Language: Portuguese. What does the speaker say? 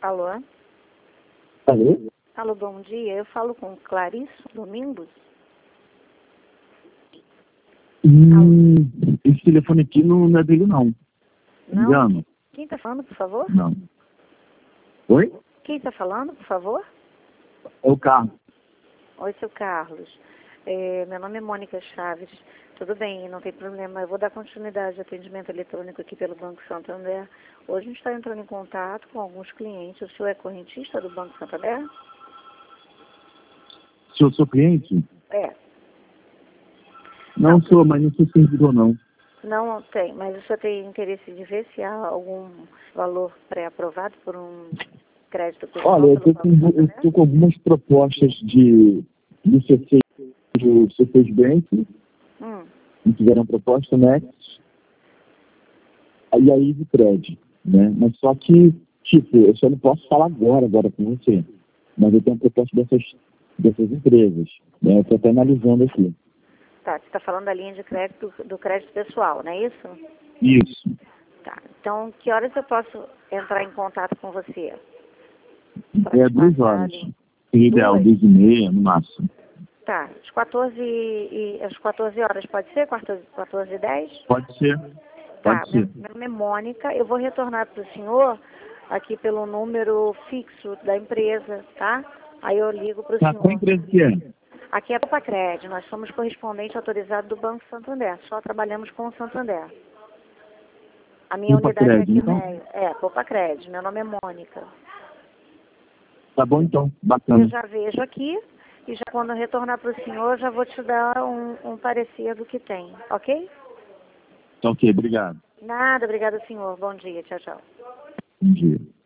Alô? Alô? Alô, bom dia. Eu falo com Clarice Domingos? Esse telefone aqui não é dele, não. Não? Engano? Quem está falando, por favor? Não. Oi? Quem está falando, por favor? É o Carlos. Oi, seu Carlos. Meu nome é Mônica Chaves. Tudo bem, não tem problema. Eu vou dar continuidade de atendimento eletrônico aqui pelo Banco Santander. Hoje a gente está entrando em contato com alguns clientes. O senhor é correntista do Banco Santander? Se eu sou cliente? É. Não sou, mas não sou servidor, não. Não tem, mas o senhor tem interesse de ver se há algum valor pré-aprovado por um crédito pessoal? Olha, eu pelo Banco Santander? estou com algumas propostas do C6 Bank, que tiveram proposta, né? E aí de crédito, né? Mas só que, tipo, eu só não posso falar agora com você. Mas eu tenho proposta dessas empresas, né? Eu estou até analisando aqui. Tá, você está falando da linha de crédito do crédito pessoal, não é isso? Isso. Tá, então que horas eu posso entrar em contato com você? É 2 horas. Seria ideal, 2h30 no máximo. Tá, às 14 horas, pode ser? 14h10? Pode ser. Tá, Pode ser. meu nome é Mônica, eu vou retornar para o senhor aqui pelo número fixo da empresa, tá? Aí eu ligo para o Tá, senhor. qual empresa que é? Aqui é Copacred, nós somos correspondente autorizado do Banco Santander, só trabalhamos com o Santander. A minha unidade é aqui então? é Copacred, meu nome é Mônica. Tá bom então, bacana. Eu já vejo aqui e já quando eu retornar para o senhor, já vou te dar um parecer do que tem, ok? Tá ok, obrigado. Nada, obrigada senhor, bom dia, tchau, tchau. Bom dia.